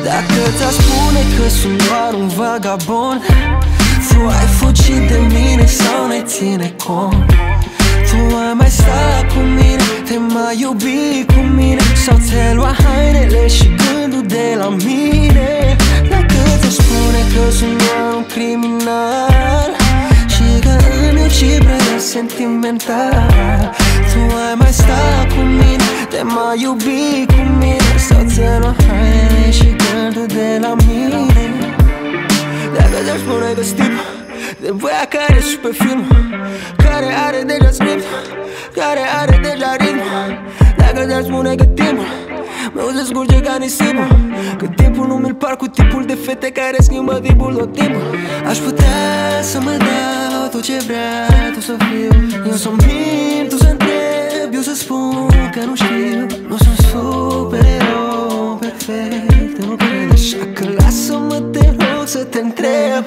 Dacă ți-aș spune că sunt doar un vagabond, tu ai fugit de mine sau ne ține cont? Tu ai mai stat cu mine, te mai iubi cu mine, sau ți-ai luat hainele și gândul de la mine? Dacă ți-aș spune că sunt doar un criminal și că îmi uci prea sentimental, tu ai mai stat cu mine, te mai iubi cu mine, sau ți-ai luat hainele și gândul de la mine? Dacă ți-aș spune că stim de voia care și pe film, care are deja script, care are deja ritm. Dacă ți-ar spune că timpul meu se scurge ca nisipul, că timpul nu mi-l par cu tipul de fete care schimbă tipul tot timpul. Aș putea să mă dau tot ce vrea tu să fiu. Eu să mint, tu să întreb, eu să spun că nu știu. Nu sunt supererou perfect, nu cred, așa că lasă-mă te rog să te întreb.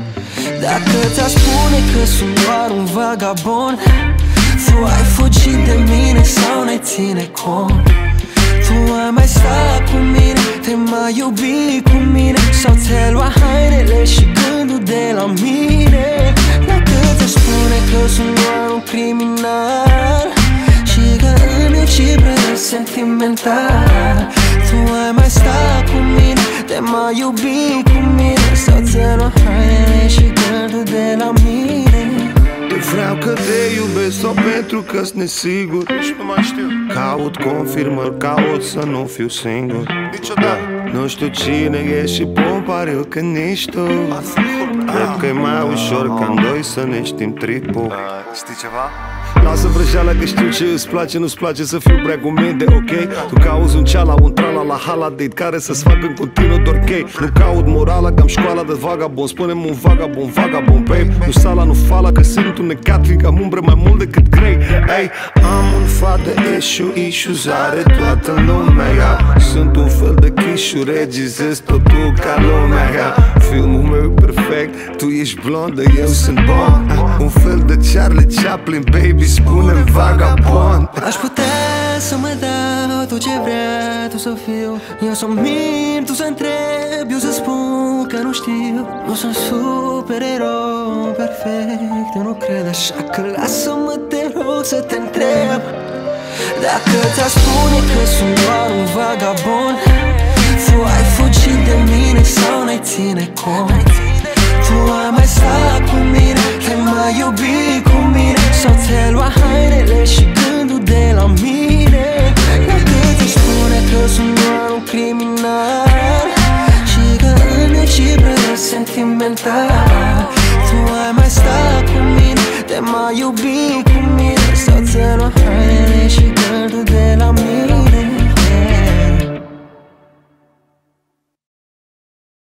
Dacă ți-aș spune că sunt doar un vagabond, tu ai fugit de mine sau ne ține cont? Tu ai mai stat cu mine, te mai iubi cu mine, sau ți-ai luat hainele și gândul de la mine? Dacă ți-aș spune că sunt doar un criminal și că îmi uci prea sentimental, tu ai mai stat cu mine, te mai iubi cu mine, sau ți-ai luat hainele și gândul de la mine? Vreau că te iubesc sau pentru că-s nesigur și nu mai știu. Caut confirmări, caut să nu fiu singur niciodată. Nu știu cine e și pun pariu că nici tu. Cred că e mai ușor ca în doi să ne știm tripul. Știi ceva? Lasă vrăjeala că știu ce îți place, nu-ți place să fiu prea cu minte, ok? Tu cauzi un ceala, un trala la haladate care să-ți facă în continuu doar chei. Nu caut morala, că am școala de vagabond, spune-mi un vagabond, vagabond, babe. Nu sala, nu fala, că sunt un necat, fiindcă am umbre mai mult decât grey. Hey, am un fat de issues, are toată lumea, yeah. Sunt un fel de chișu, regizez totul ca lumea, yeah. Filmul meu e perfect, tu ești blondă, eu sunt bon. Un fel de Charlie Chaplin, baby, spune-mi vagabond. Aș putea să mă dau tot ce vrea tu să fiu. Eu să mint, tu să întreb, eu să spun că nu știu. Nu sunt supererou perfect, eu nu cred, așa că lasă-mă te rog să te întreb. Dacă ți-aș spune că sunt doar un vagabond, tu ai fugit de mine sau ne ține cont? Tu ai mai stat cu mine, te mai iubi cu mine, sau ți-ai luat hainele și gândul de la mine? Dacă ți-aș spune că sunt doar un criminal și că îmi uci prea sentimental, tu ai mai stat cu mine, te mai iubi cu mine, sau ți-ai luat hainele și gândul de la mine?